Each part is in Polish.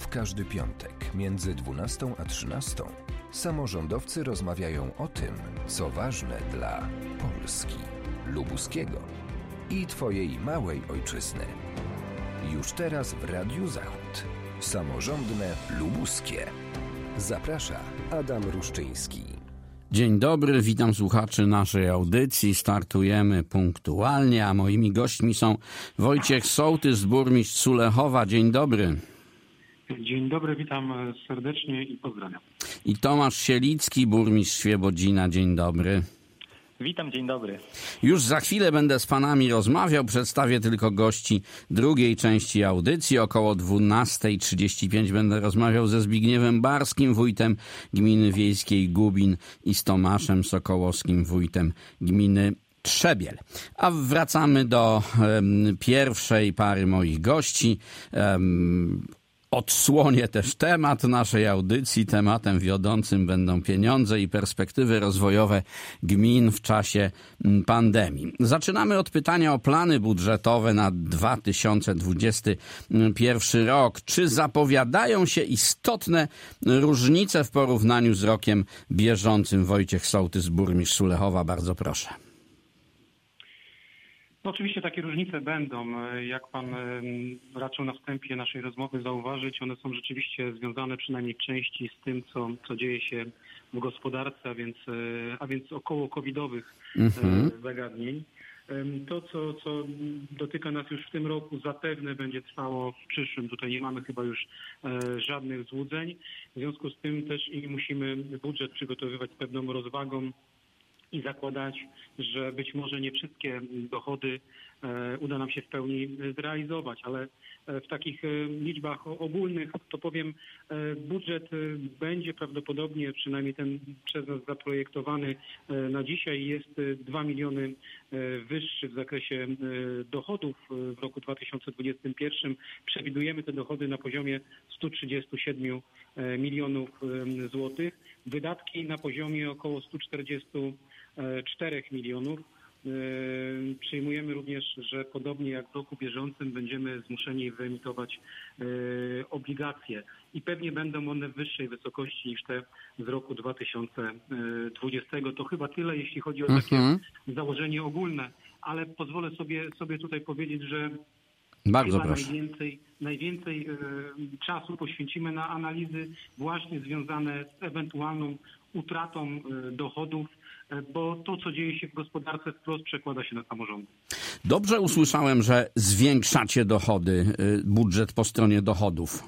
W każdy piątek między 12 a 13 samorządowcy rozmawiają o tym, co ważne dla Polski, lubuskiego i Twojej małej ojczyzny. Już teraz w Radiu Zachód. Samorządne lubuskie. Zaprasza Adam Ruszczyński. Dzień dobry, witam słuchaczy naszej audycji. Startujemy punktualnie, a moimi gośćmi są Wojciech Sołtys, burmistrz Sulechowa. Dzień dobry. Dzień dobry, witam serdecznie i pozdrawiam. I Tomasz Sielicki, burmistrz Świebodzina. Dzień dobry. Witam, dzień dobry. Już za chwilę będę z panami rozmawiał, przedstawię tylko gości drugiej części audycji. Około 12:35 będę rozmawiał ze Zbigniewem Barskim, wójtem gminy wiejskiej Gubin, i z Tomaszem Sokołowskim, wójtem gminy Trzebiel. A wracamy do pierwszej pary moich gości. Odsłonię też temat naszej audycji. Tematem wiodącym będą pieniądze i perspektywy rozwojowe gmin w czasie pandemii. Zaczynamy od pytania o plany budżetowe na 2021 rok. Czy zapowiadają się istotne różnice w porównaniu z rokiem bieżącym? Wojciech Sołtys, burmistrz Sulechowa, bardzo proszę. No, oczywiście takie różnice będą. Jak pan raczył na wstępie naszej rozmowy zauważyć, one są rzeczywiście związane przynajmniej w części z tym, co dzieje się w gospodarce, a więc około covidowych zagadnień. To, co dotyka nas już w tym roku, zapewne będzie trwało w przyszłym. Tutaj nie mamy chyba już żadnych złudzeń. W związku z tym też i musimy budżet przygotowywać z pewną rozwagą i zakładać, że być może nie wszystkie dochody uda nam się w pełni zrealizować, ale w takich liczbach ogólnych to powiem, budżet będzie prawdopodobnie, przynajmniej ten przez nas zaprojektowany na dzisiaj, jest 2 miliony wyższy w zakresie dochodów w roku 2021. Przewidujemy te dochody na poziomie 137 milionów złotych. Wydatki na poziomie około 144 milionów. Przyjmujemy również, że podobnie jak w roku bieżącym będziemy zmuszeni wyemitować obligacje i pewnie będą one w wyższej wysokości niż te z roku 2020. To chyba tyle, jeśli chodzi o takie założenie ogólne, ale pozwolę sobie tutaj powiedzieć, że bardzo chyba proszę. najwięcej czasu poświęcimy na analizy właśnie związane z ewentualną utratą dochodów, bo to, co dzieje się w gospodarce, wprost przekłada się na samorządy. Dobrze usłyszałem, że zwiększacie dochody, budżet po stronie dochodów.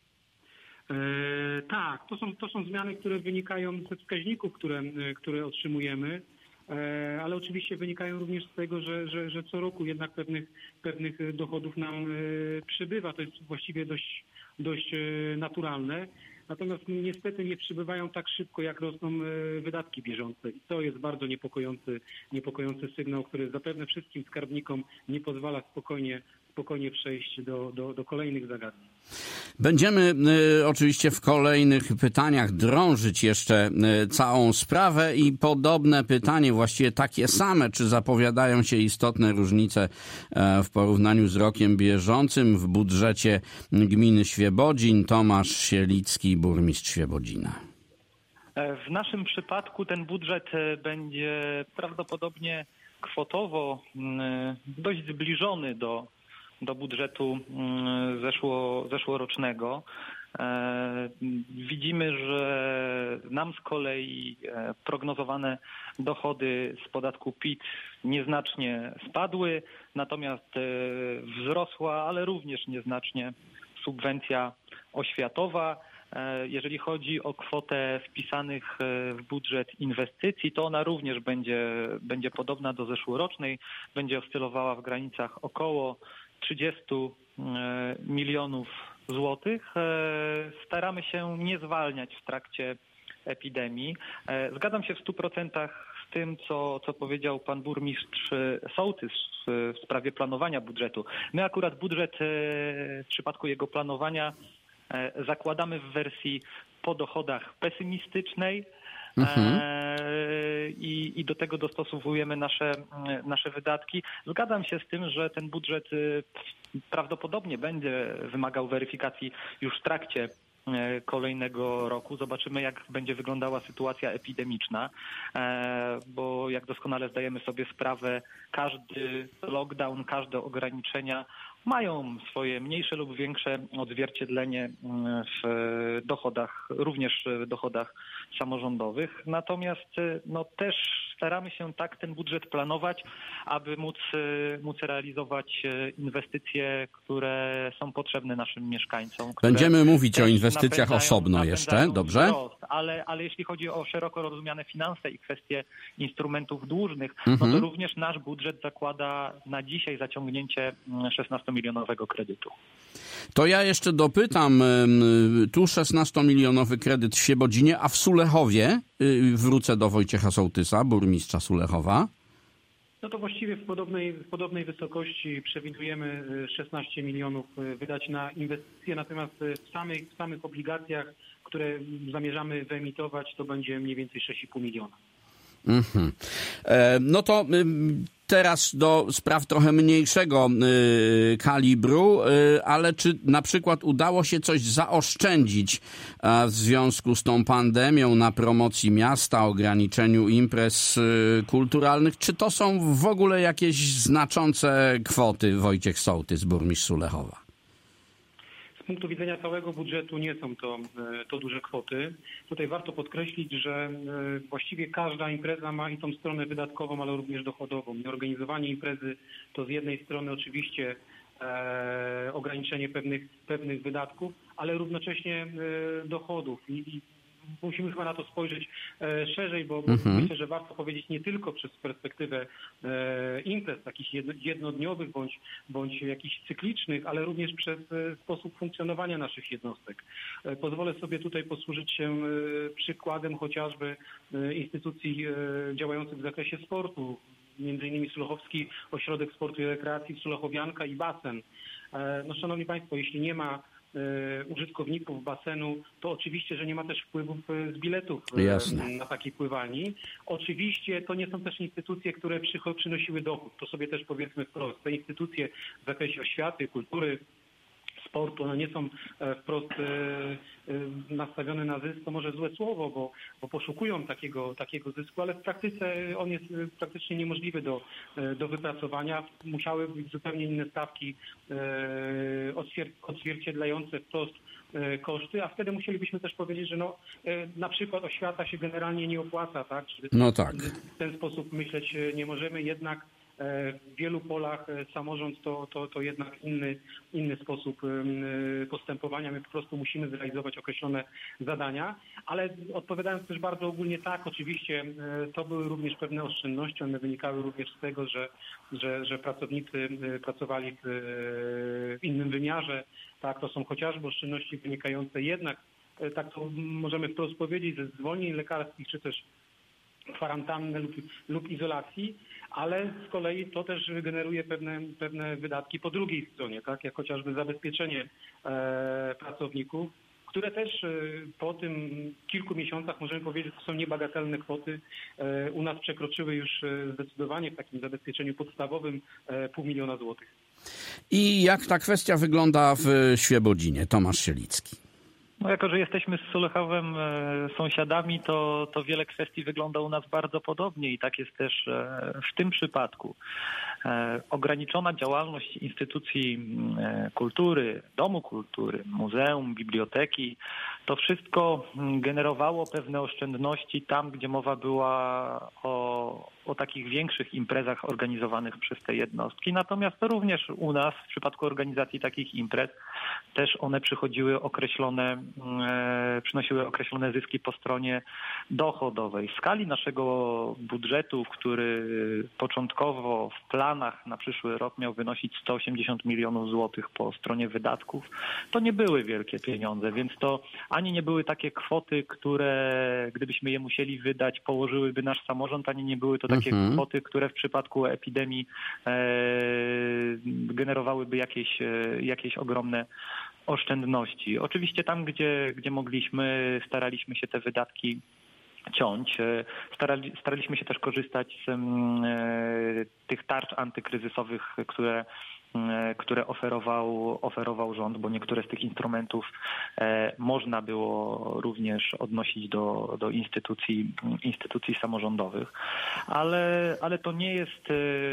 Tak, to są zmiany, które wynikają ze wskaźników, które otrzymujemy, ale oczywiście wynikają również z tego, że co roku jednak pewnych dochodów nam przybywa. To jest właściwie dość naturalne. Natomiast niestety nie przybywają tak szybko, jak rosną wydatki bieżące. I to jest bardzo niepokojący sygnał, który zapewne wszystkim skarbnikom nie pozwala spokojnie przejść do kolejnych zagadnień. Będziemy oczywiście w kolejnych pytaniach drążyć jeszcze całą sprawę i podobne pytanie, właściwie takie same, czy zapowiadają się istotne różnice w porównaniu z rokiem bieżącym w budżecie gminy Świebodzin? Tomasz Sielicki, burmistrz Świebodzina. W naszym przypadku ten budżet będzie prawdopodobnie kwotowo dość zbliżony do budżetu zeszłorocznego. Widzimy, że nam z kolei prognozowane dochody z podatku PIT nieznacznie spadły, natomiast wzrosła, ale również nieznacznie subwencja oświatowa. Jeżeli chodzi o kwotę wpisanych w budżet inwestycji, to ona również będzie podobna do zeszłorocznej, będzie oscylowała w granicach około 30 milionów złotych. Staramy się nie zwalniać w trakcie epidemii. Zgadzam się w 100% z tym, co powiedział pan burmistrz Sołtys w sprawie planowania budżetu. My akurat budżet w przypadku jego planowania zakładamy w wersji po dochodach pesymistycznej, I do tego dostosowujemy nasze wydatki. Zgadzam się z tym, że ten budżet prawdopodobnie będzie wymagał weryfikacji już w trakcie kolejnego roku. Zobaczymy, jak będzie wyglądała sytuacja epidemiczna, bo jak doskonale zdajemy sobie sprawę, każdy lockdown, każde ograniczenia mają swoje mniejsze lub większe odzwierciedlenie w dochodach, również w dochodach samorządowych. Natomiast też staramy się tak ten budżet planować, aby móc realizować inwestycje, które są potrzebne naszym mieszkańcom. Będziemy mówić o inwestycjach osobno jeszcze, dobrze? Wzrost, ale jeśli chodzi o szeroko rozumiane finanse i kwestie instrumentów dłużnych, to również nasz budżet zakłada na dzisiaj zaciągnięcie 16-milionowego kredytu. To ja jeszcze dopytam, tu 16-milionowy kredyt w Świebodzinie, a w Sulechowie, wrócę do Wojciecha Sołtysa, burmistrza Sulechowa. No to właściwie w podobnej wysokości przewidujemy 16 milionów wydać na inwestycje, natomiast w samych obligacjach, które zamierzamy wyemitować, to będzie mniej więcej 6,5 miliona. No to teraz do spraw trochę mniejszego kalibru, ale czy na przykład udało się coś zaoszczędzić w związku z tą pandemią na promocji miasta, ograniczeniu imprez kulturalnych? Czy to są w ogóle jakieś znaczące kwoty, Wojciech Sołtys, burmistrz Sulechowa? Z punktu widzenia całego budżetu nie są to duże kwoty. Tutaj warto podkreślić, że właściwie każda impreza ma i tą stronę wydatkową, ale również dochodową. Organizowanie imprezy to z jednej strony oczywiście ograniczenie pewnych wydatków, ale równocześnie dochodów. I musimy chyba na to spojrzeć szerzej, bo myślę, że warto powiedzieć nie tylko przez perspektywę imprez takich jednodniowych bądź jakichś cyklicznych, ale również przez sposób funkcjonowania naszych jednostek. Pozwolę sobie tutaj posłużyć się przykładem chociażby instytucji działających w zakresie sportu, między innymi Sulechowski Ośrodek Sportu i Rekreacji, Sulechowianka i basen. No, szanowni państwo, jeśli nie ma użytkowników basenu, to oczywiście, że nie ma też wpływów z biletów na takiej pływalni. Oczywiście to nie są też instytucje, które przynosiły dochód. To sobie też powiedzmy wprost. Te instytucje w zakresie oświaty, kultury, sportu, one nie są wprost nastawione na zysk, to może złe słowo, bo poszukują takiego zysku, ale w praktyce on jest praktycznie niemożliwy do wypracowania. Musiały być zupełnie inne stawki odzwierciedlające wprost koszty, a wtedy musielibyśmy też powiedzieć, że na przykład oświata się generalnie nie opłaca, tak? No tak. W ten sposób myśleć nie możemy, jednak w wielu polach samorząd to jednak inny sposób postępowania. My po prostu musimy zrealizować określone zadania, ale odpowiadając też bardzo ogólnie, tak, oczywiście to były również pewne oszczędności. One wynikały również z tego, że pracownicy pracowali w innym wymiarze. Tak, to są chociażby oszczędności wynikające jednak, tak to możemy wprost powiedzieć, ze zwolnień lekarskich czy też kwarantanny lub izolacji, ale z kolei to też generuje pewne wydatki po drugiej stronie, tak, jak chociażby zabezpieczenie pracowników, które też po tym kilku miesiącach możemy powiedzieć, że to są niebagatelne kwoty. U nas przekroczyły już zdecydowanie w takim zabezpieczeniu podstawowym 500 000 złotych. I jak ta kwestia wygląda w Świebodzinie? Tomasz Sielicki. No jako, że jesteśmy z Sulechowem sąsiadami, to wiele kwestii wygląda u nas bardzo podobnie i tak jest też w tym przypadku. Ograniczona działalność instytucji kultury, domu kultury, muzeum, biblioteki, to wszystko generowało pewne oszczędności tam, gdzie mowa była o takich większych imprezach organizowanych przez te jednostki. Natomiast to również u nas w przypadku organizacji takich imprez też one przynosiły określone zyski po stronie dochodowej. W skali naszego budżetu, który początkowo w planach na przyszły rok miał wynosić 180 milionów złotych po stronie wydatków, to nie były wielkie pieniądze, więc to ani nie były takie kwoty, które gdybyśmy je musieli wydać, położyłyby nasz samorząd, ani nie były to takie kwoty, które w przypadku epidemii generowałyby jakieś ogromne oszczędności. Oczywiście tam, gdzie mogliśmy, staraliśmy się te wydatki ciąć. Staraliśmy się też korzystać z tych tarcz antykryzysowych, które oferował rząd, bo niektóre z tych instrumentów można było również odnosić do instytucji samorządowych, ale to nie jest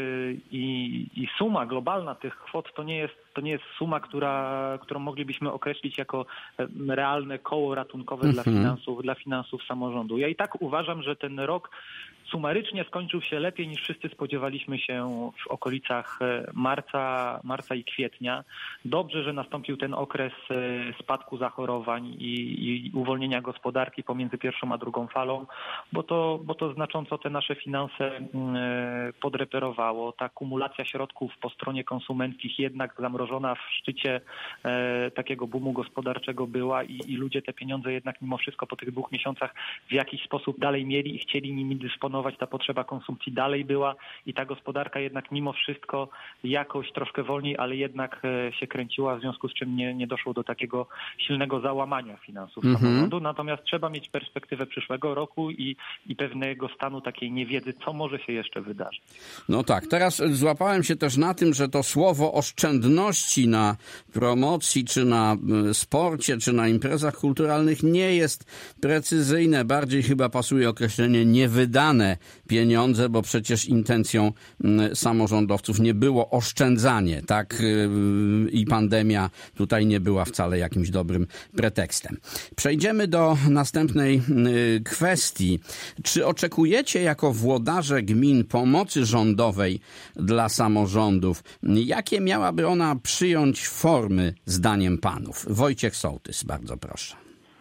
i suma globalna tych kwot to nie jest suma, którą moglibyśmy określić jako realne koło ratunkowe dla finansów samorządu. Ja i tak uważam, że ten rok sumarycznie skończył się lepiej niż wszyscy spodziewaliśmy się w okolicach marca i kwietnia. Dobrze, że nastąpił ten okres spadku zachorowań i uwolnienia gospodarki pomiędzy pierwszą a drugą falą, bo to znacząco te nasze finanse podreperowało. Ta kumulacja środków po stronie konsumenckich jednak zamrożona w szczycie takiego boomu gospodarczego była i ludzie te pieniądze jednak mimo wszystko po tych 2 miesiącach w jakiś sposób dalej mieli i chcieli nimi dysponować. Ta potrzeba konsumpcji dalej była i ta gospodarka jednak mimo wszystko jakoś troszkę wolniej, ale jednak się kręciła, w związku z czym nie doszło do takiego silnego załamania finansów samorządu. Natomiast trzeba mieć perspektywę przyszłego roku i pewnego stanu takiej niewiedzy, co może się jeszcze wydarzyć. No tak, teraz złapałem się też na tym, że to słowo oszczędności na promocji, czy na sporcie, czy na imprezach kulturalnych nie jest precyzyjne. Bardziej chyba pasuje określenie niewydane pieniądze, bo przecież intencją samorządowców nie było oszczędzanie, tak? I pandemia tutaj nie była wcale jakimś dobrym pretekstem. Przejdziemy do następnej kwestii. Czy oczekujecie jako włodarze gmin pomocy rządowej dla samorządów? Jakie miałaby ona przyjąć formy, zdaniem panów? Wojciech Sołtys, bardzo proszę.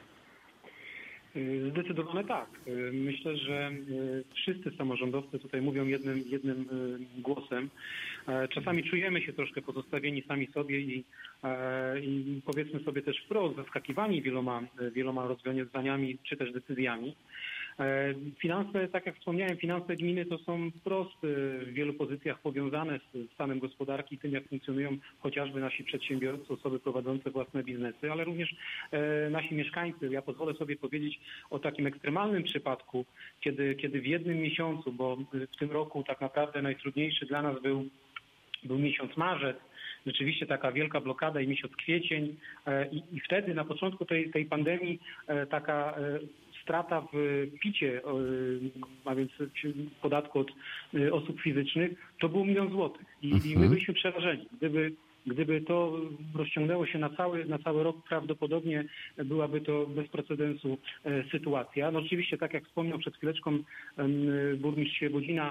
Zdecydowanie tak. Myślę, że wszyscy samorządowcy tutaj mówią jednym głosem. Czasami czujemy się troszkę pozostawieni sami sobie i powiedzmy sobie też wprost, zaskakiwani wieloma rozwiązaniami czy też decyzjami. Finanse, tak jak wspomniałem, finanse gminy to są wprost w wielu pozycjach powiązane z stanem gospodarki i tym, jak funkcjonują chociażby nasi przedsiębiorcy, osoby prowadzące własne biznesy, ale również nasi mieszkańcy. Ja pozwolę sobie powiedzieć o takim ekstremalnym przypadku, kiedy w jednym miesiącu, bo w tym roku tak naprawdę najtrudniejszy dla nas był miesiąc marzec, rzeczywiście taka wielka blokada i miesiąc kwiecień i wtedy na początku tej pandemii taka strata w PIT-cie, a więc podatku od osób fizycznych, to był 1 000 000 złotych. I my byliśmy przerażeni. Gdyby to rozciągnęło się na cały rok, prawdopodobnie byłaby to bez precedensu sytuacja. No oczywiście, tak jak wspomniał przed chwileczką burmistrz Świebodzina,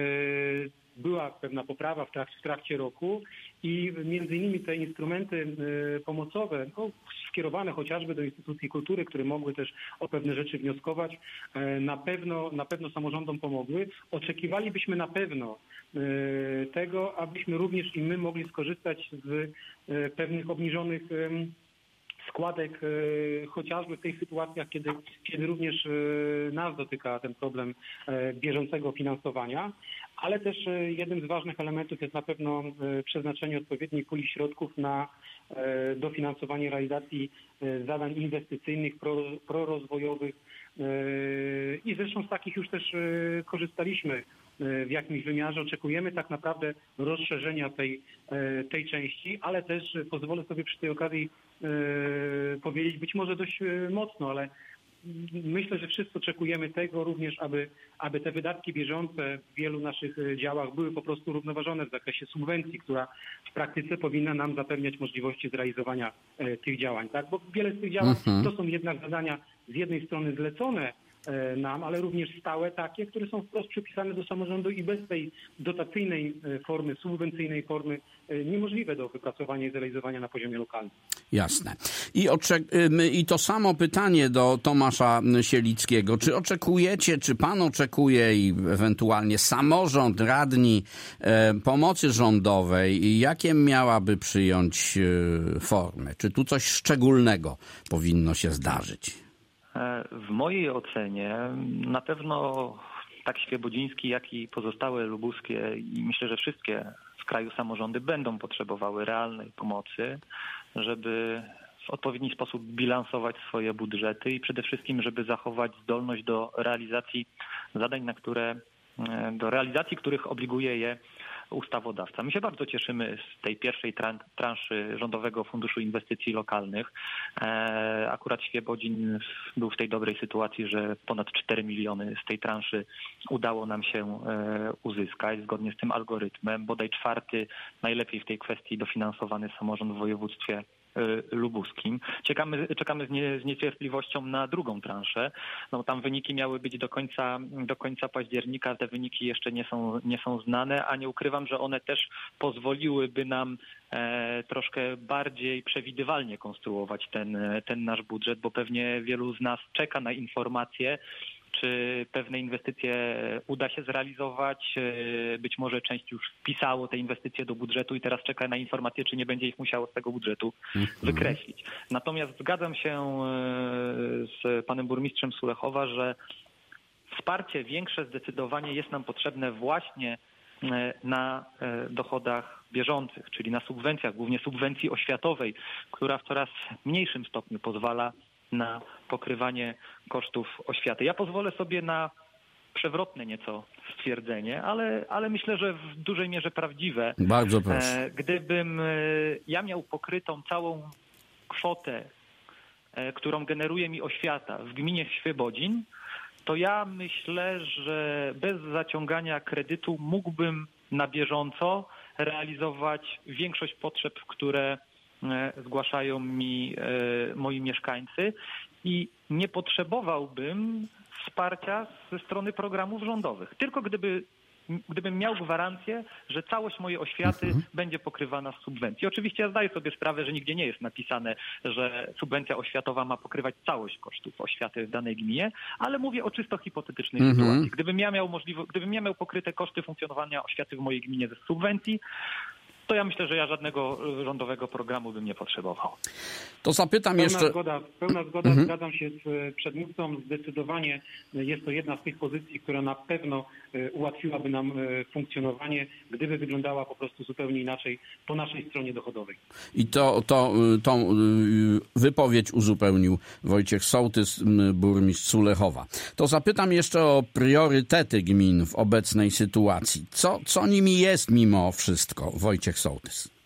była pewna poprawa w trakcie roku i między innymi te instrumenty pomocowe, skierowane chociażby do instytucji kultury, które mogły też o pewne rzeczy wnioskować, na pewno samorządom pomogły. Oczekiwalibyśmy na pewno tego, abyśmy również i my mogli skorzystać z pewnych obniżonych składek, chociażby w tych sytuacjach, kiedy również nas dotyka ten problem bieżącego finansowania, ale też jednym z ważnych elementów jest na pewno przeznaczenie odpowiedniej puli środków na dofinansowanie realizacji zadań inwestycyjnych, prorozwojowych i zresztą z takich już też korzystaliśmy w jakimś wymiarze. Oczekujemy tak naprawdę rozszerzenia tej części, ale też pozwolę sobie przy tej okazji powiedzieć, być może dość mocno, ale myślę, że wszyscy oczekujemy tego również, aby te wydatki bieżące w wielu naszych działach były po prostu równoważone w zakresie subwencji, która w praktyce powinna nam zapewniać możliwości zrealizowania tych działań, tak? Bo wiele z tych działań to są jednak zadania z jednej strony zlecone nam, ale również stałe takie, które są wprost przypisane do samorządu i bez tej dotacyjnej formy, subwencyjnej formy niemożliwe do wypracowania i zrealizowania na poziomie lokalnym. Jasne. I to samo pytanie do Tomasza Sielickiego. Czy oczekujecie, czy pan oczekuje i ewentualnie samorząd, radni pomocy rządowej i jakie miałaby przyjąć formy? Czy tu coś szczególnego powinno się zdarzyć? W mojej ocenie na pewno tak świebodziński, jak i pozostałe lubuskie i myślę, że wszystkie w kraju samorządy będą potrzebowały realnej pomocy, żeby w odpowiedni sposób bilansować swoje budżety i przede wszystkim, żeby zachować zdolność do realizacji zadań, do realizacji których obliguje je ustawodawca. My się bardzo cieszymy z tej pierwszej transzy Rządowego Funduszu Inwestycji Lokalnych. Akurat Świebodzin był w tej dobrej sytuacji, że ponad 4 miliony z tej transzy udało nam się uzyskać zgodnie z tym algorytmem. Bodaj 4. najlepiej w tej kwestii dofinansowany samorząd w województwie lubuskim. Czekamy z niecierpliwością na drugą transzę. No, tam wyniki miały być do końca października. Te wyniki jeszcze nie są znane, a nie ukrywam, że one też pozwoliłyby nam troszkę bardziej przewidywalnie konstruować ten nasz budżet, bo pewnie wielu z nas czeka na informacje, czy pewne inwestycje uda się zrealizować. Być może część już wpisało te inwestycje do budżetu i teraz czeka na informacje, czy nie będzie ich musiało z tego budżetu wykreślić. Natomiast zgadzam się z panem burmistrzem Sulechowa, że wsparcie większe zdecydowanie jest nam potrzebne właśnie na dochodach bieżących, czyli na subwencjach, głównie subwencji oświatowej, która w coraz mniejszym stopniu pozwala na pokrywanie kosztów oświaty. Ja pozwolę sobie na przewrotne nieco stwierdzenie, ale myślę, że w dużej mierze prawdziwe. Bardzo proszę. Gdybym ja miał pokrytą całą kwotę, którą generuje mi oświata w gminie Świebodzin, to ja myślę, że bez zaciągania kredytu mógłbym na bieżąco realizować większość potrzeb, które zgłaszają mi moi mieszkańcy i nie potrzebowałbym wsparcia ze strony programów rządowych. Tylko gdybym miał gwarancję, że całość mojej oświaty będzie pokrywana z subwencji. Oczywiście ja zdaję sobie sprawę, że nigdzie nie jest napisane, że subwencja oświatowa ma pokrywać całość kosztów oświaty w danej gminie, ale mówię o czysto hipotetycznej sytuacji. Gdybym ja miał pokryte koszty funkcjonowania oświaty w mojej gminie ze subwencji, to ja myślę, że ja żadnego rządowego programu bym nie potrzebował. To zapytam jeszcze... Pełna zgoda, zgadzam się z przedmówcą. Zdecydowanie jest to jedna z tych pozycji, która na pewno ułatwiłaby nam funkcjonowanie, gdyby wyglądała po prostu zupełnie inaczej po naszej stronie dochodowej. I tą wypowiedź uzupełnił Wojciech Sołtys, burmistrz Sulechowa. To zapytam jeszcze o priorytety gmin w obecnej sytuacji. Co nimi jest mimo wszystko, Wojciech Sołtys?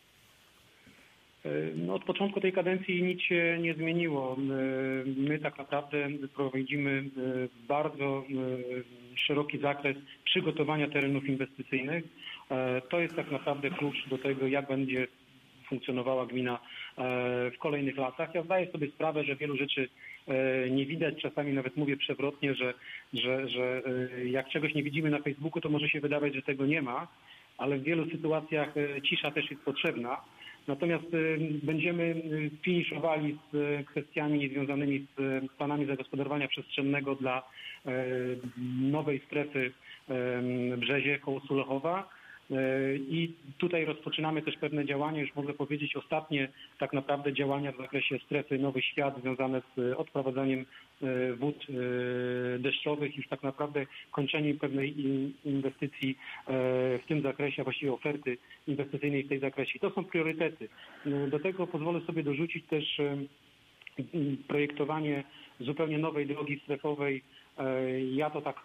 No, od początku tej kadencji nic się nie zmieniło. My tak naprawdę prowadzimy bardzo szeroki zakres przygotowania terenów inwestycyjnych. To jest tak naprawdę klucz do tego, jak będzie funkcjonowała gmina w kolejnych latach. Ja zdaję sobie sprawę, że wielu rzeczy nie widać. Czasami nawet mówię przewrotnie, że jak czegoś nie widzimy na Facebooku, to może się wydawać, że tego nie ma, ale w wielu sytuacjach cisza też jest potrzebna. Natomiast będziemy finiszowali z kwestiami związanymi z planami zagospodarowania przestrzennego dla nowej strefy Brzezie koło Sulechowa. I tutaj rozpoczynamy też pewne działania, już mogę powiedzieć ostatnie tak naprawdę działania w zakresie strefy Nowy Świat związane z odprowadzaniem wód deszczowych, już tak naprawdę kończenie pewnej inwestycji w tym zakresie, a właściwie oferty inwestycyjnej w tej zakresie. To są priorytety. Do tego pozwolę sobie dorzucić też projektowanie zupełnie nowej drogi strefowej. Ja to tak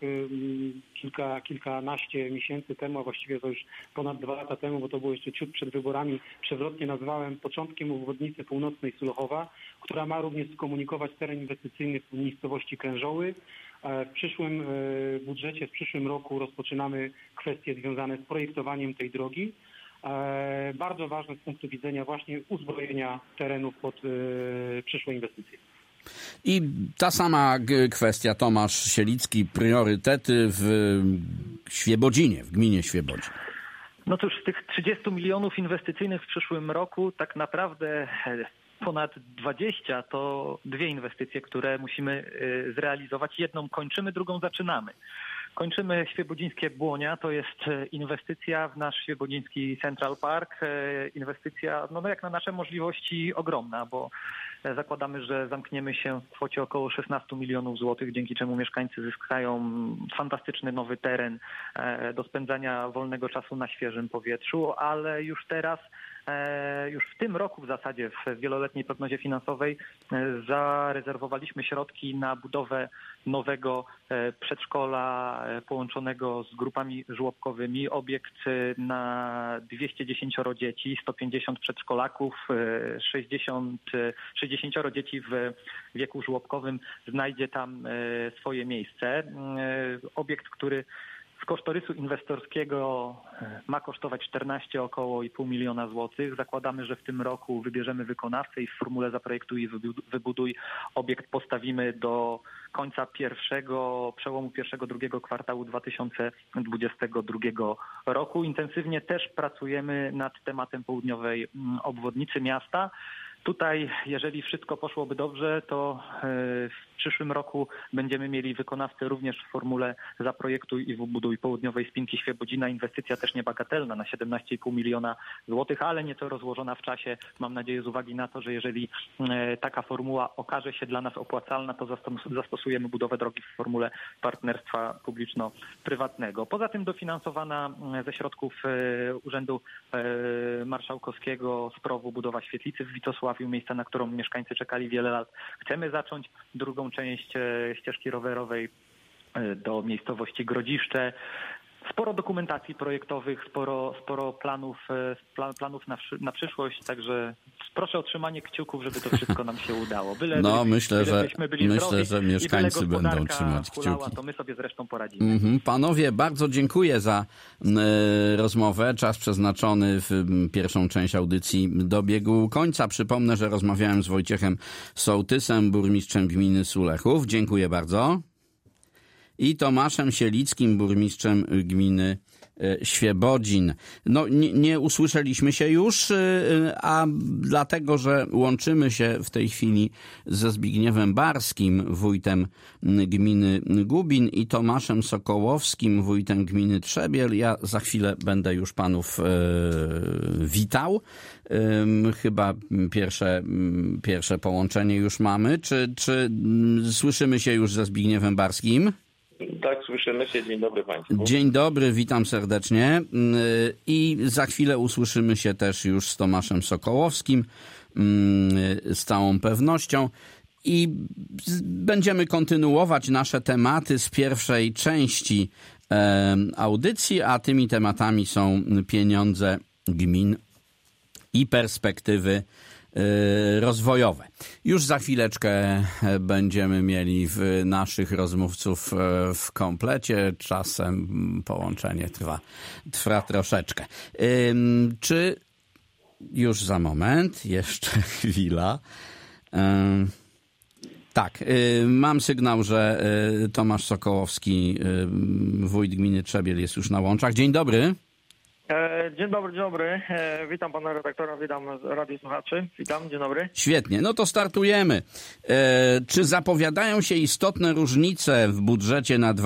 kilkanaście miesięcy temu, a właściwie to już ponad 2 lata temu, bo to było jeszcze ciut przed wyborami, przewrotnie nazwałem początkiem obwodnicy północnej Sulechowa, która ma również skomunikować teren inwestycyjny w miejscowości Krężoły. W przyszłym budżecie, w przyszłym roku rozpoczynamy kwestie związane z projektowaniem tej drogi. Bardzo ważne z punktu widzenia właśnie uzbrojenia terenów pod przyszłe inwestycje. I ta sama kwestia, Tomasz Sielicki, priorytety w Świebodzinie, w gminie Świebodzin. No cóż, z tych 30 milionów inwestycyjnych w przyszłym roku tak naprawdę ponad 20 to 2 inwestycje, które musimy zrealizować. Jedną kończymy, drugą zaczynamy. Kończymy Świebodzińskie Błonia, to jest inwestycja w nasz Świebodziński Central Park. Inwestycja, no jak na nasze możliwości ogromna, bo zakładamy, że zamkniemy się w kwocie około 16 milionów złotych, dzięki czemu mieszkańcy zyskają fantastyczny nowy teren do spędzania wolnego czasu na świeżym powietrzu, ale już teraz już w tym roku w zasadzie w wieloletniej prognozie finansowej zarezerwowaliśmy środki na budowę nowego przedszkola połączonego z grupami żłobkowymi. Obiekt na 210 dzieci, 150 przedszkolaków, 60 dzieci w wieku żłobkowym znajdzie tam swoje miejsce. Obiekt, który z kosztorysu inwestorskiego ma kosztować 14 około 0,5 miliona złotych. Zakładamy, że w tym roku wybierzemy wykonawcę i w formule zaprojektuj i wybuduj obiekt postawimy do końca przełomu drugiego kwartału 2022 roku. Intensywnie też pracujemy nad tematem południowej obwodnicy miasta. Tutaj, jeżeli wszystko poszłoby dobrze, to w przyszłym roku będziemy mieli wykonawcę również w formule zaprojektuj i wybuduj południowej spinki Świebodzina. Inwestycja też niebagatelna na 17,5 miliona złotych, ale nieco rozłożona w czasie. Mam nadzieję z uwagi na to, że jeżeli taka formuła okaże się dla nas opłacalna, to zastosujemy budowę drogi w formule partnerstwa publiczno-prywatnego. Poza tym dofinansowana ze środków Urzędu Marszałkowskiego z PROW-u budowa świetlicy w Witosławiu, miejsca, na którą mieszkańcy czekali wiele lat. Chcemy zacząć drugą część ścieżki rowerowej do miejscowości Grodziszcze. Sporo dokumentacji projektowych, sporo planów na przyszłość, także proszę o trzymanie kciuków, żeby to wszystko nam się udało. Myślę, że mieszkańcy będą trzymać kciuki. To my sobie zresztą poradzimy. Panowie, bardzo dziękuję za rozmowę. Czas przeznaczony w pierwszą część audycji dobiegł końca. Przypomnę, że rozmawiałem z Wojciechem Sołtysem, burmistrzem gminy Sulechów. Dziękuję bardzo. I Tomaszem Sielickim, burmistrzem gminy Świebodzin. Nie usłyszeliśmy się już, a dlatego, że łączymy się w tej chwili ze Zbigniewem Barskim, wójtem gminy Gubin, i Tomaszem Sokołowskim, wójtem gminy Trzebiel. Ja za chwilę będę już panów witał. Chyba pierwsze połączenie już mamy. Czy słyszymy się już ze Zbigniewem Barskim? Tak, słyszymy się. Dzień dobry Państwu. Dzień dobry, witam serdecznie. I za chwilę usłyszymy się też już z Tomaszem Sokołowskim, z całą pewnością. I będziemy kontynuować nasze tematy z pierwszej części audycji, a tymi tematami są pieniądze gmin i perspektywy rozwojowe. Już za chwileczkę będziemy mieli naszych rozmówców w komplecie. Czasem połączenie trwa troszeczkę. Czy już za moment? Jeszcze chwila. Tak, mam sygnał, że Tomasz Sokołowski, wójt gminy Trzebiel, jest już na łączach. Dzień dobry. Dzień dobry. Witam pana redaktora, witam radiosłuchaczy. Witam, dzień dobry. Świetnie, no to startujemy. Czy zapowiadają się istotne różnice w budżecie na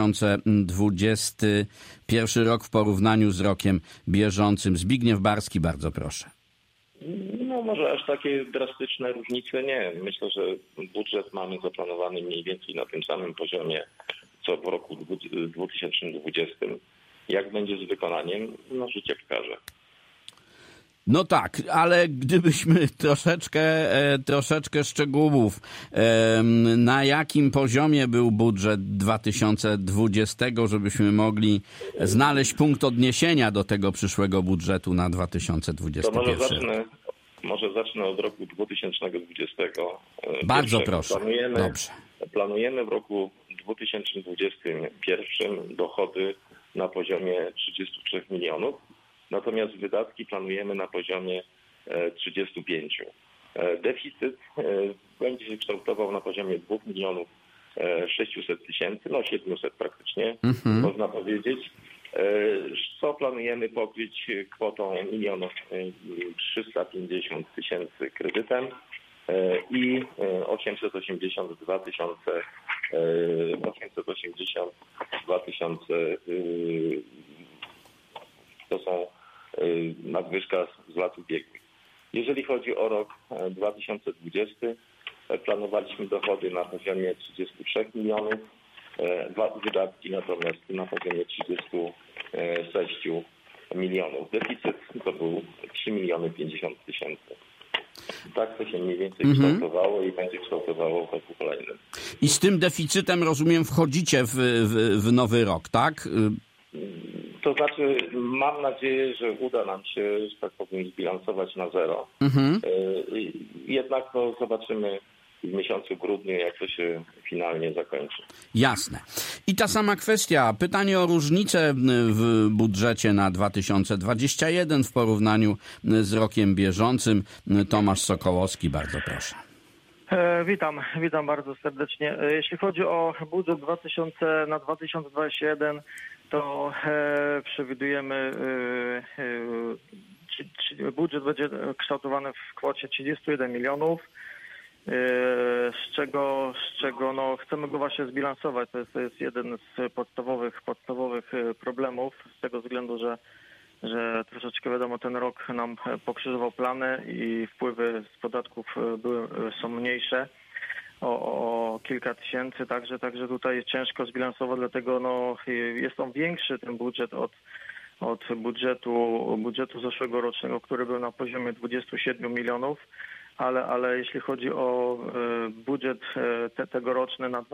2021 rok w porównaniu z rokiem bieżącym? Zbigniew Barski, bardzo proszę. Może aż takie drastyczne różnice nie. Myślę, że budżet mamy zaplanowany mniej więcej na tym samym poziomie, co w roku 2020. Jak będzie z wykonaniem, życie pokaże. No tak, ale gdybyśmy troszeczkę szczegółów, na jakim poziomie był budżet 2020, żebyśmy mogli znaleźć punkt odniesienia do tego przyszłego budżetu na 2021. To może zacznę od roku 2020. Bardzo proszę. Planujemy w roku 2021 dochody na poziomie 33 milionów, natomiast wydatki planujemy na poziomie 35. Deficyt będzie się kształtował na poziomie 2 milionów 600 tysięcy, 700 praktycznie, można powiedzieć, co planujemy pokryć kwotą 1 350 tysięcy kredytem i 882 tysiące to są nadwyżka z lat ubiegłych. Jeżeli chodzi o rok 2020, planowaliśmy dochody na poziomie 33 milionów, wydatki natomiast na poziomie 36 milionów. Deficyt to był 3 50 000. Tak to się mniej więcej kształtowało i będzie kształtowało w roku kolejnym. I z tym deficytem, rozumiem, wchodzicie w nowy rok, tak? To znaczy, mam nadzieję, że uda nam się, że tak powiem, zbilansować na zero. Jednak zobaczymy w miesiącu grudniu, jak to się finalnie zakończy. Jasne. I ta sama kwestia. Pytanie o różnicę w budżecie na 2021 w porównaniu z rokiem bieżącym. Tomasz Sokołowski, bardzo proszę. Witam bardzo serdecznie. Jeśli chodzi o budżet na 2021, to przewidujemy, budżet będzie kształtowany w kwocie 31 milionów, z czego chcemy go właśnie zbilansować. To jest jeden z podstawowych problemów, z tego względu, że troszeczkę wiadomo, ten rok nam pokrzyżował plany i wpływy z podatków są mniejsze o kilka tysięcy, także tutaj ciężko zbilansować, dlatego jest on większy, ten budżet od budżetu zeszłegorocznego, który był na poziomie 27 milionów, ale jeśli chodzi o budżet tegoroczny na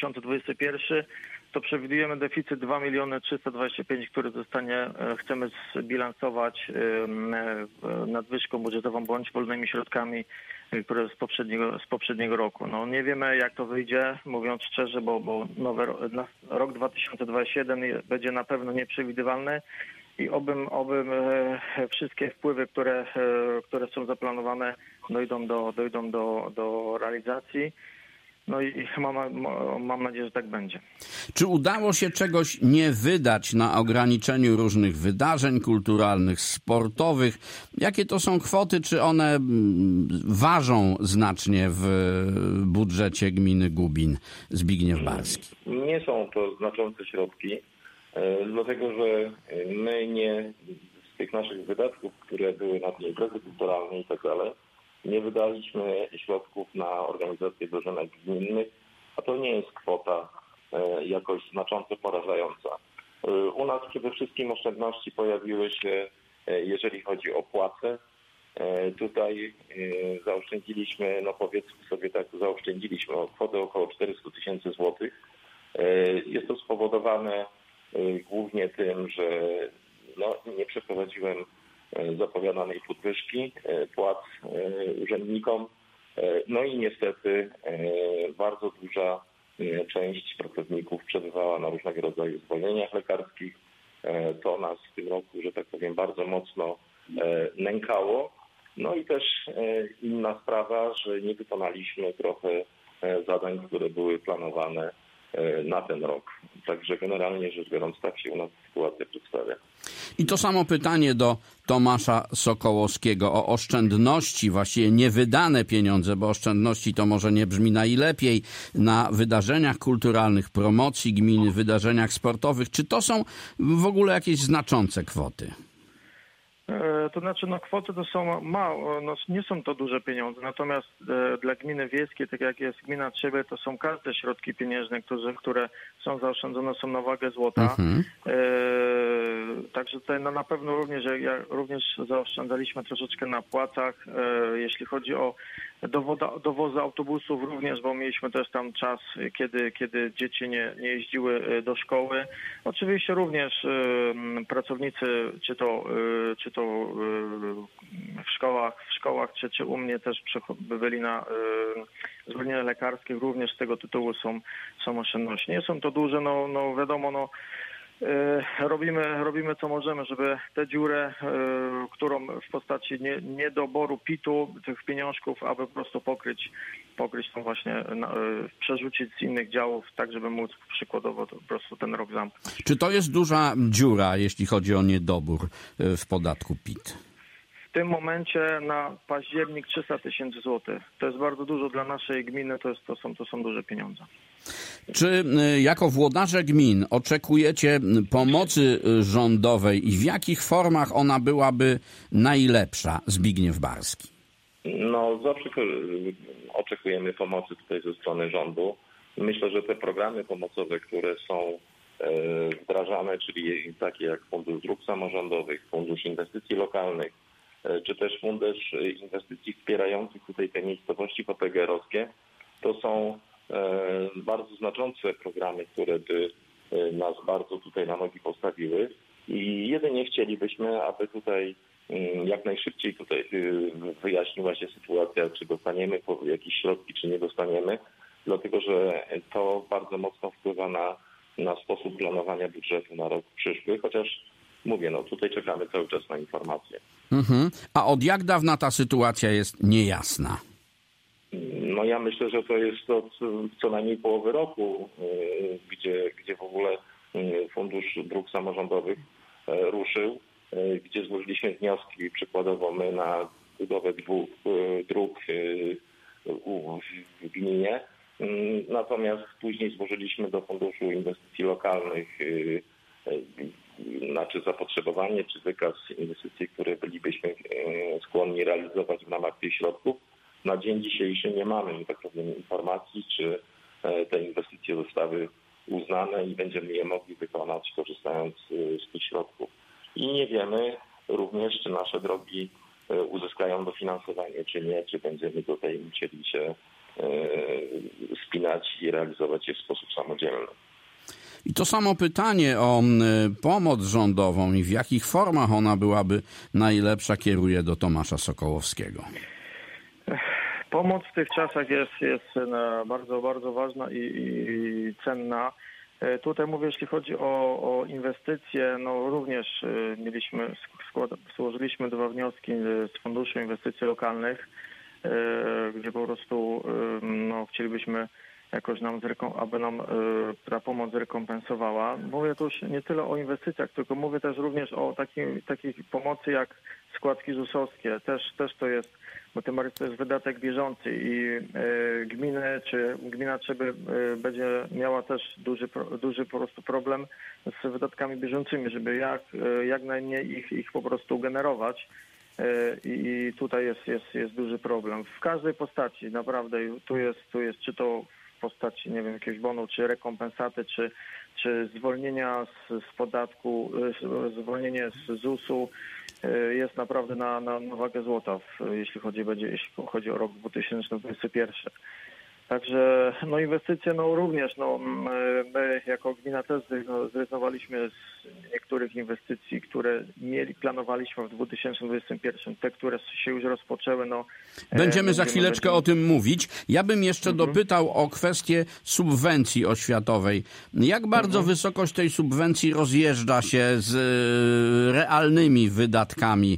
2021, to przewidujemy deficyt 2 325 000, który chcemy zbilansować nadwyżką budżetową bądź wolnymi środkami, które z poprzedniego roku. Nie wiemy, jak to wyjdzie, mówiąc szczerze, bo rok 2021 będzie na pewno nieprzewidywalny i obym wszystkie wpływy, które są zaplanowane, dojdą do realizacji. I mam nadzieję, że tak będzie. Czy udało się czegoś nie wydać na ograniczeniu różnych wydarzeń kulturalnych, sportowych? Jakie to są kwoty? Czy one ważą znacznie w budżecie gminy Gubin? Zbigniew Barski. Nie są to znaczące środki, dlatego że my z tych naszych wydatków, które były na tej imprezy kulturalnej i tak dalej, nie wydaliśmy środków na organizację dożynek gminnych, a to nie jest kwota jakoś znacząco porażająca. U nas przede wszystkim oszczędności pojawiły się, jeżeli chodzi o płace. Tutaj zaoszczędziliśmy, powiedzmy sobie tak, zaoszczędziliśmy o kwotę około 400 000 złotych. Jest to spowodowane głównie tym, że nie przeprowadziłem zapowiadanej podwyżki płac urzędnikom. I niestety bardzo duża część pracowników przebywała na różnego rodzaju zwolnieniach lekarskich. To nas w tym roku, że tak powiem, bardzo mocno nękało. I też inna sprawa, że nie wykonaliśmy trochę zadań, które były planowane na ten rok. Także generalnie rzecz biorąc, tak się u nas sytuacja przedstawia. I to samo pytanie do Tomasza Sokołowskiego o oszczędności, właściwie niewydane pieniądze, bo oszczędności to może nie brzmi najlepiej, na wydarzeniach kulturalnych, promocji gminy, wydarzeniach sportowych. Czy to są w ogóle jakieś znaczące kwoty? To znaczy, kwoty to są małe, nie są to duże pieniądze, natomiast dla gminy wiejskiej, tak jak jest gmina Trzebie, to są każde środki pieniężne, które są zaoszczędzone, są na wagę złota. Także tutaj na pewno również zaoszczędzaliśmy troszeczkę na płacach. Jeśli chodzi o dowozy autobusów również, bo mieliśmy też tam czas, kiedy dzieci nie jeździły do szkoły. Oczywiście również pracownicy, czy to w szkołach, czy u mnie też byli na zwolnieniach lekarskich, również z tego tytułu są oszczędności. Nie są to duże, wiadomo, robimy co możemy, żeby tę dziurę, którą w postaci niedoboru PIT-u, tych pieniążków, aby po prostu pokryć tą właśnie, przerzucić z innych działów, tak żeby móc przykładowo po prostu ten rok zamknąć. Czy to jest duża dziura, jeśli chodzi o niedobór w podatku PIT? W tym momencie na październik 300 000 złotych. To jest bardzo dużo dla naszej gminy, to są duże pieniądze. Czy jako włodarze gmin oczekujecie pomocy rządowej i w jakich formach ona byłaby najlepsza? Zbigniew Barski. Zawsze oczekujemy pomocy tutaj ze strony rządu. Myślę, że te programy pomocowe, które są wdrażane, czyli takie jak Fundusz Dróg Samorządowych, Fundusz Inwestycji Lokalnych, czy też Fundusz Inwestycji Wspierających tutaj te miejscowości PGR-owskie, to są bardzo znaczące programy, które by nas bardzo tutaj na nogi postawiły i jedynie chcielibyśmy, aby tutaj jak najszybciej tutaj wyjaśniła się sytuacja, czy dostaniemy jakieś środki, czy nie dostaniemy, dlatego że to bardzo mocno wpływa na sposób planowania budżetu na rok przyszły, chociaż mówię, tutaj czekamy cały czas na informacje. A od jak dawna ta sytuacja jest niejasna? Ja myślę, że to jest od co najmniej połowy roku, gdzie w ogóle Fundusz Dróg Samorządowych ruszył, gdzie złożyliśmy wnioski, przykładowo my na budowę 2 dróg w gminie, natomiast później złożyliśmy do Funduszu Inwestycji Lokalnych zapotrzebowanie czy wykaz inwestycji, które bylibyśmy skłonni realizować w ramach tych środków. Na dzień dzisiejszy nie mamy, że tak powiem, informacji, czy te inwestycje zostały uznane i będziemy je mogli wykonać, korzystając z tych środków. I nie wiemy również, czy nasze drogi uzyskają dofinansowanie, czy nie, czy będziemy tutaj musieli się spinać i realizować je w sposób samodzielny. I to samo pytanie o pomoc rządową i w jakich formach ona byłaby najlepsza kieruje do Tomasza Sokołowskiego. Pomoc w tych czasach jest bardzo, bardzo ważna i cenna. Tutaj mówię, jeśli chodzi o inwestycje, również złożyliśmy 2 wnioski z Funduszu Inwestycji Lokalnych, gdzie po prostu chcielibyśmy jakoś aby nam ta pomoc zrekompensowała. Mówię tu już nie tyle o inwestycjach, tylko mówię też również o takiej pomocy jak składki ZUS-owskie. Też to jest, bo tym bardziej to jest wydatek bieżący i gmina będzie miała też duży po prostu problem z wydatkami bieżącymi, żeby jak najmniej ich po prostu generować. I tutaj jest duży problem. W każdej postaci naprawdę tu jest czy to w postaci, nie wiem, jakiegoś bonu, czy rekompensaty, czy zwolnienia z podatku, zwolnienie z ZUS-u jest naprawdę na wagę złota, jeśli chodzi o rok 2021. Także inwestycje również, my jako gmina też zrezygnowaliśmy z niektórych inwestycji, które planowaliśmy w 2021. Te, które się już rozpoczęły, Będziemy za chwileczkę o tym mówić. Ja bym jeszcze dopytał o kwestię subwencji oświatowej. Jak bardzo wysokość tej subwencji rozjeżdża się z realnymi wydatkami?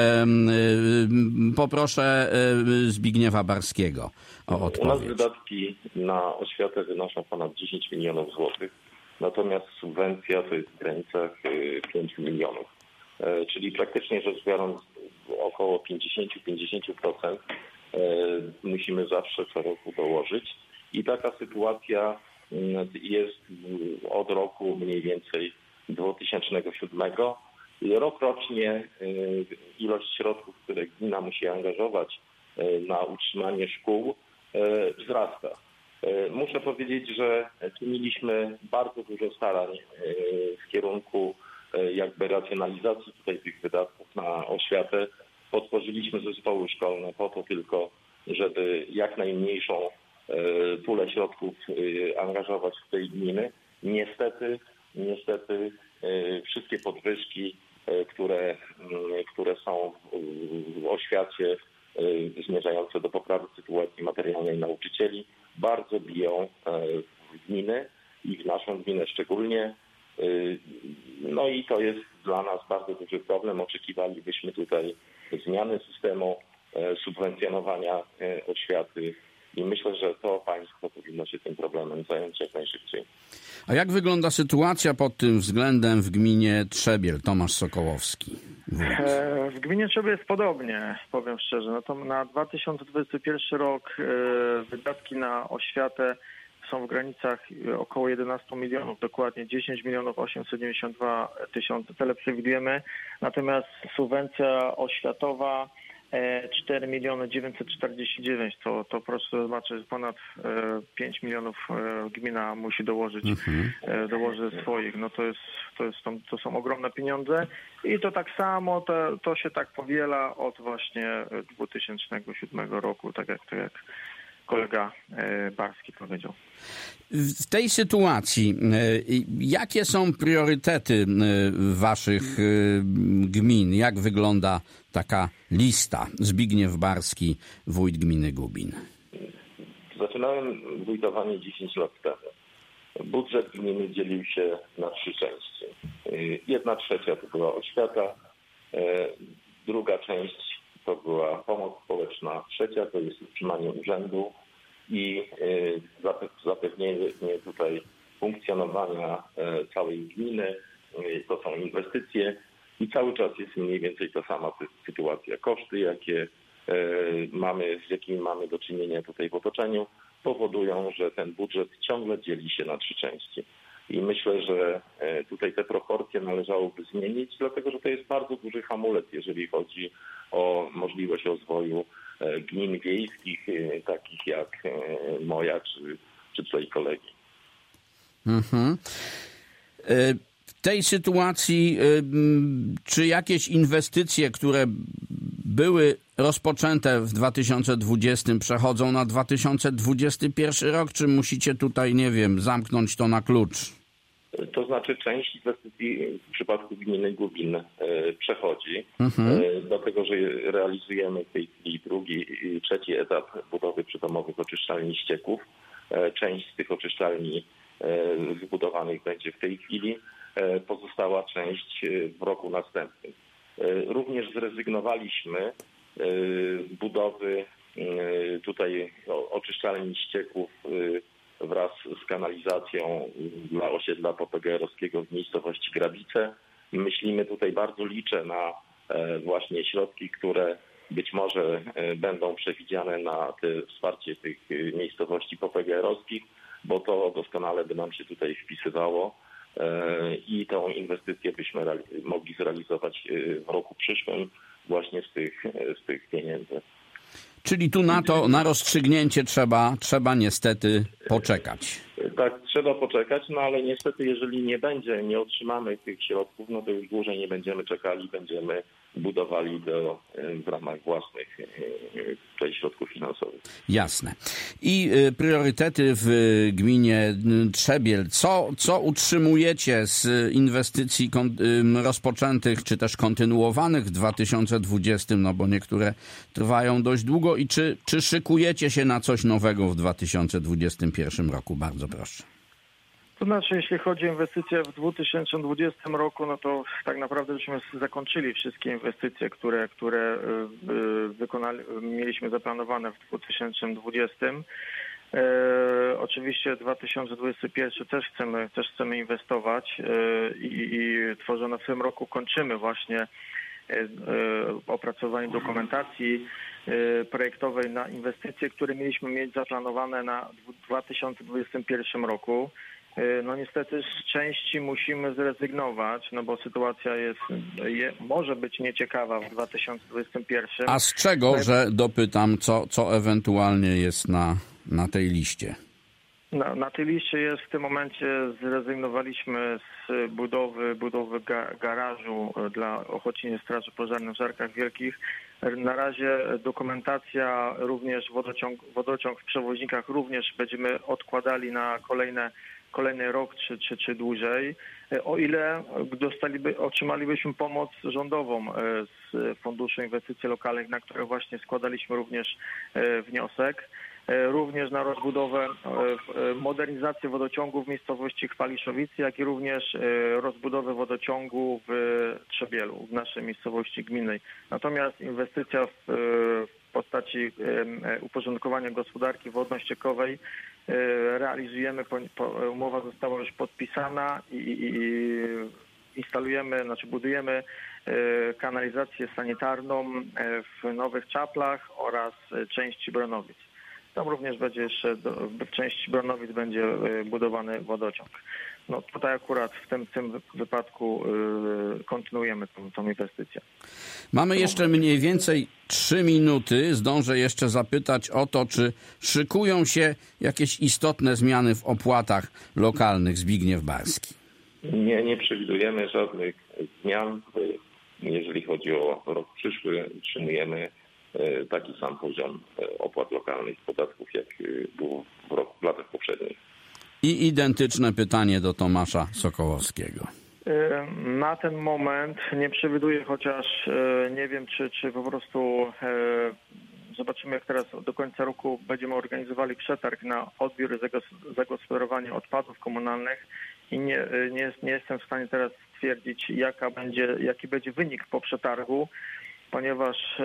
Poproszę Zbigniewa Barskiego o odpowiedź. U nas wydatki na oświatę wynoszą ponad 10 milionów złotych, natomiast subwencja to jest w granicach 5 milionów. Czyli praktycznie rzecz biorąc około 50% musimy zawsze co roku dołożyć. I taka sytuacja jest od roku mniej więcej 2007. Rokrocznie ilość środków, które gmina musi angażować na utrzymanie szkół, wzrasta. Muszę powiedzieć, że czyniliśmy bardzo dużo starań w kierunku jakby racjonalizacji tutaj tych wydatków na oświatę. Podtworzyliśmy zespoły szkolne po to tylko, żeby jak najmniejszą pulę środków angażować w tej gminy. Niestety wszystkie podwyżki, które są w oświacie, zmierzające do poprawy sytuacji materialnej nauczycieli, bardzo biją w gminy i w naszą gminę szczególnie. I to jest dla nas bardzo duży problem. Oczekiwalibyśmy tutaj zmiany systemu subwencjonowania oświaty i myślę, że to państwo powinno się tym problemem zająć jak najszybciej. A jak wygląda sytuacja pod tym względem w gminie Trzebiel? Tomasz Sokołowski. W gminie Trzebiel jest podobnie, powiem szczerze. Na 2021 rok wydatki na oświatę są w granicach około 11 milionów, dokładnie 10 892 000, tyle przewidujemy. Natomiast subwencja oświatowa 4 949 000, to proszę zobaczyć, ponad 5 milionów gmina musi dołożyć swoich. No to są ogromne pieniądze i to tak samo, to się tak powiela od właśnie 2007 roku, tak jak kolega Barski powiedział. W tej sytuacji jakie są priorytety waszych gmin? Jak wygląda taka lista? Zbigniew Barski, wójt gminy Gubin. Zaczynałem wójtowanie 10 lat temu. Budżet gminy dzielił się na 3 części. 1/3 to była oświata, druga część to była pomoc społeczna, trzecia to jest utrzymanie urzędu i zapewnienie tutaj funkcjonowania całej gminy. To są inwestycje i cały czas jest mniej więcej ta sama sytuacja. Koszty, z jakimi mamy do czynienia tutaj w otoczeniu, powodują, że ten budżet ciągle dzieli się na 3 części. I myślę, że tutaj te proporcje należałoby zmienić, dlatego że to jest bardzo duży hamulec, jeżeli chodzi o możliwość rozwoju gmin wiejskich, takich jak moja czy tutaj kolegi. W tej sytuacji czy jakieś inwestycje, które były rozpoczęte w 2020 przechodzą na 2021 rok, czy musicie tutaj, nie wiem, zamknąć to na klucz? To znaczy część inwestycji w przypadku gminy Gubin przechodzi, dlatego że realizujemy w tej chwili trzeci etap budowy przydomowych oczyszczalni ścieków. Część z tych oczyszczalni wybudowanych będzie w tej chwili, pozostała część w roku następnym. Również zrezygnowaliśmy z budowy tutaj oczyszczalni ścieków wraz z kanalizacją dla osiedla popegeerowskiego w miejscowości Grabice. Myślimy tutaj, bardzo liczę na właśnie środki, które być może będą przewidziane na wsparcie tych miejscowości popegeerowskich, bo to doskonale by nam się tutaj wpisywało i tą inwestycję byśmy mogli zrealizować w roku przyszłym właśnie z tych pieniędzy. Czyli tu na rozstrzygnięcie trzeba niestety poczekać. Tak, trzeba poczekać, no ale niestety jeżeli nie otrzymamy tych środków, no to już dłużej nie będziemy czekali, będziemy budowali w ramach własnych tutaj środków finansowych. Jasne. I priorytety w gminie Trzebiel. Co utrzymujecie z inwestycji rozpoczętych, czy też kontynuowanych w 2020, no bo niektóre trwają dość długo i czy szykujecie się na coś nowego w 2021 roku? Bardzo proszę. To znaczy, jeśli chodzi o inwestycje w 2020 roku, no to tak naprawdę żeśmy zakończyli wszystkie inwestycje, które mieliśmy zaplanowane w 2020. Oczywiście 2021 też chcemy inwestować i tworzone w tym roku kończymy właśnie opracowanie dokumentacji projektowej na inwestycje, które mieliśmy mieć zaplanowane na 2021 roku. No niestety z części musimy zrezygnować, no bo sytuacja może być nieciekawa w 2021. A z czego, że dopytam, co ewentualnie jest na tej liście? Na tej liście jest w tym momencie, zrezygnowaliśmy z budowy garażu dla Ochotniczej Straży Pożarnej w Żarkach Wielkich. Na razie dokumentacja, również wodociąg w Przewoźnikach również będziemy odkładali na kolejny rok czy dłużej, o ile otrzymalibyśmy pomoc rządową z Funduszu Inwestycji Lokalnych, na które właśnie składaliśmy również wniosek. Również na rozbudowę, modernizację wodociągu w miejscowości Chwaliszowice, jak i również rozbudowę wodociągu w Trzebielu, w naszej miejscowości gminnej. Natomiast inwestycja w postaci uporządkowania gospodarki wodno-ściekowej realizujemy, umowa została już podpisana i budujemy kanalizację sanitarną w Nowych Czaplach oraz części Bronowic. Tam również będzie jeszcze w części Bronowic będzie budowany wodociąg. No tutaj akurat w tym wypadku kontynuujemy tą inwestycję. Mamy jeszcze mniej więcej 3 minuty. Zdążę jeszcze zapytać o to, czy szykują się jakieś istotne zmiany w opłatach lokalnych. Zbigniew Barski. Nie przewidujemy żadnych zmian. Jeżeli chodzi o rok przyszły, utrzymujemy taki sam poziom opłat lokalnych, podatków, jak było w latach poprzednich. I identyczne pytanie do Tomasza Sokołowskiego. Na ten moment nie przewiduję, chociaż nie wiem, czy po prostu zobaczymy, jak teraz do końca roku będziemy organizowali przetarg na odbiór i zagospodarowanie odpadów komunalnych i nie jestem w stanie teraz stwierdzić, jaki będzie wynik po przetargu, ponieważ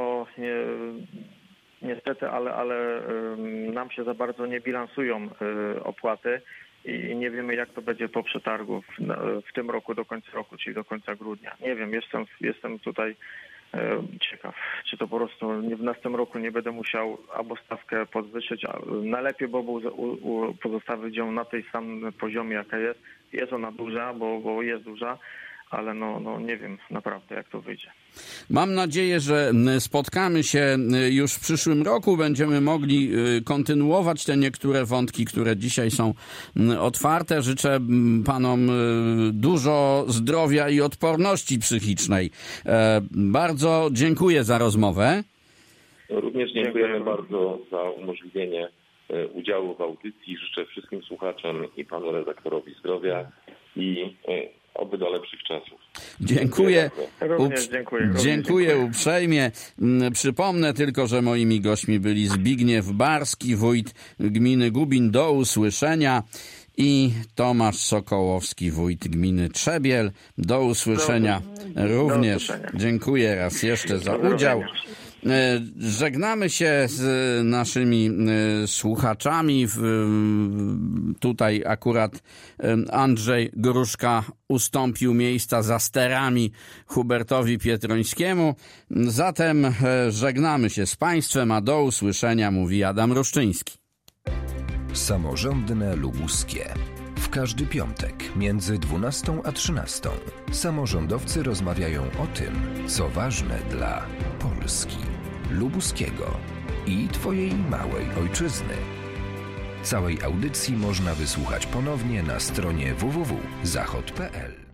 niestety, ale nam się za bardzo nie bilansują opłaty i nie wiemy, jak to będzie po przetargu w tym roku, do końca roku, czyli do końca grudnia. Nie wiem, jestem tutaj ciekaw, czy to po prostu w następnym roku nie będę musiał albo stawkę podwyższyć, a najlepiej pozostawić ją na tej samym poziomie, jaka jest. Jest ona duża, bo jest duża, ale nie wiem naprawdę, jak to wyjdzie. Mam nadzieję, że spotkamy się już w przyszłym roku. Będziemy mogli kontynuować te niektóre wątki, które dzisiaj są otwarte. Życzę panom dużo zdrowia i odporności psychicznej. Bardzo dziękuję za rozmowę. Również dziękujemy bardzo za umożliwienie udziału w audycji. Życzę wszystkim słuchaczom i panu redaktorowi zdrowia i oby do lepszych czasów. Dziękuję. Dziękuję uprzejmie. Przypomnę tylko, że moimi gośćmi byli Zbigniew Barski, wójt gminy Gubin, do usłyszenia, i Tomasz Sokołowski, wójt gminy Trzebiel. Do usłyszenia również. Dziękuję raz jeszcze za udział. Żegnamy się z naszymi słuchaczami. Tutaj akurat Andrzej Gruszka ustąpił miejsca za sterami Hubertowi Pietrońskiemu. Zatem żegnamy się z państwem, a do usłyszenia mówi Adam Ruszczyński. Samorządne Lubuskie. W każdy piątek między 12 a 13 samorządowcy rozmawiają o tym, co ważne dla Polski, lubuskiego i twojej małej ojczyzny. Całej audycji można wysłuchać ponownie na stronie www.zachod.pl.